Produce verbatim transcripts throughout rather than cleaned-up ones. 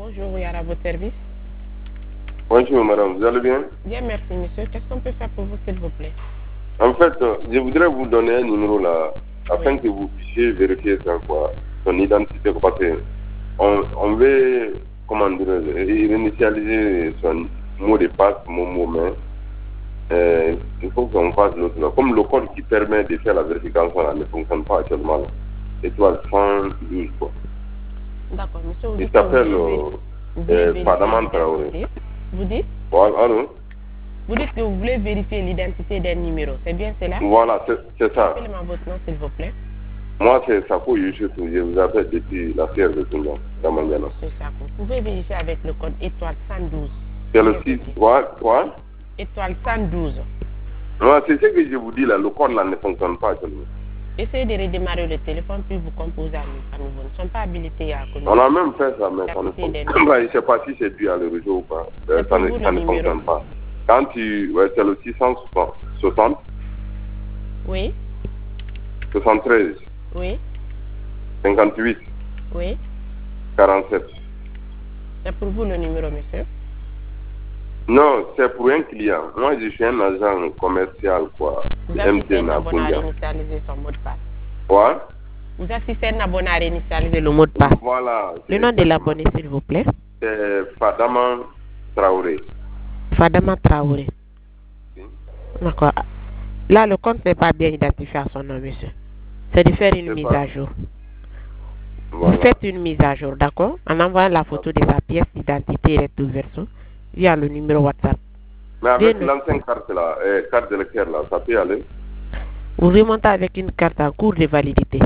Bonjour, oui, à votre service. Bonjour madame, vous allez bien? Bien, merci monsieur. Qu'est-ce qu'on peut faire pour vous, s'il vous plaît? En fait, je voudrais vous donner un numéro là, afin Oui. que vous puissiez vérifier ça, quoi, son identité, parce que on, on veut, comment dire, réinitialiser son mot de passe, mon mot, mais euh, il faut qu'on fasse l'autre là. Comme le code qui permet de faire la vérification là ne fonctionne pas actuellement là. Étoile cent douze, quoi. D'accord, monsieur. Vous Il dites que vous s'appelle voulez, euh, vous voulez euh, vérifier Fadaman Traoré. l'identité. Vous dites Voilà, allô? Vous dites que vous voulez vérifier l'identité d'un numéro. C'est bien cela? Voilà, c'est ça. Rappelez-moi votre nom, s'il vous plaît. Moi, c'est Sako Youssefou. Je vous appelle depuis la Sierre de Toulon, dans mon bien. Monsieur Sako, vous pouvez vérifier avec le code étoile cent douze. C'est le six. Quoi? Quoi? Étoile cent douze. Non, c'est ce que je vous dis là. Le code là ne fonctionne pas actuellement. Essayez de redémarrer le téléphone, puis vous composez à nouveau. Nous ne sommes pas habilités à communiquer. On a même fait ça, mais ça ne fonctionne pas. Je ne sais pas si c'est dû à le réseau ou pas. Euh, ça ne, ça ne fonctionne pas. Quand tu... Ouais, c'est le six cent soixante. Oui. soixante-treize. Oui. cinquante-huit. Oui. quarante-sept. C'est pour vous le numéro, monsieur? Non, c'est pour un client. Moi, je suis un agent commercial, quoi. Vous assistez un abonné à réinitialiser son mot de passe. Quoi? Vous assistez un abonné à réinitialiser le mot de passe. Voilà. Le nom de l'abonné, s'il vous plaît? C'est Fadaman Traoré. Fadaman Traoré. Oui. D'accord. Là, le compte n'est pas bien identifié à son nom, monsieur. C'est de faire une mise pas. à jour. Voilà. Vous faites une mise à jour, d'accord? En envoyant la photo de sa pièce d'identité recto verso via le numéro WhatsApp. Mais avec l'ancienne carte là, euh, carte de lecteur là, ça peut aller? Vous remontez avec une carte en cours de validité.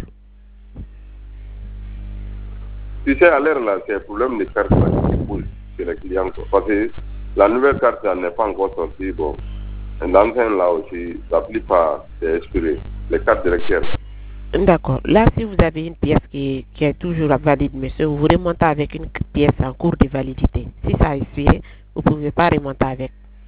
Si c'est à l'air là, c'est un problème de carte là qui pose chez les clients. Parce que la nouvelle carte n'est pas encore sortie. Bon, l'ancienne là aussi, la plupart c'est expiré. Les cartes de lecteur. D'accord. Là, si vous avez une pièce qui, qui est toujours valide, monsieur, vous remontez avec une pièce en cours de validité. Si ça a expiré, vous ne pouvez pas remonter avec.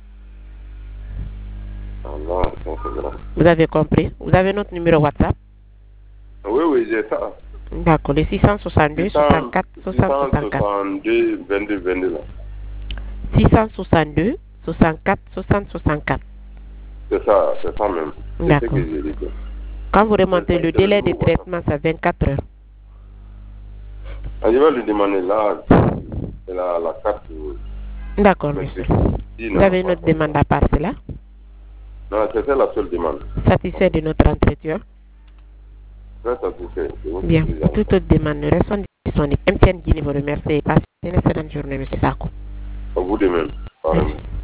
Ah non, c'est grave. Vous avez compris? Vous avez notre numéro WhatsApp? Oui, oui, j'ai ça. D'accord. Le six cent soixante-deux, soixante-quatre, soixante, soixante-quatre. six cent soixante-deux, vingt-deux, vingt-deux là. six cent soixante-deux, soixante-quatre, soixante, soixante-quatre. C'est ça, c'est ça même. D'accord. Quand vous remontez, le délai de traitement, c'est vingt-quatre heures. Ah, je vais lui demander là, la, la carte. D'accord, monsieur. Si, vous avez une autre demande à part cela? Non, c'était la seule demande. Satisfait de notre entretien? Très satisfait. Bien. Toute autre demande, nous restons disponibles. M T N Guinée vous remercie et passez une excellente journée, monsieur Sako. À vous de même.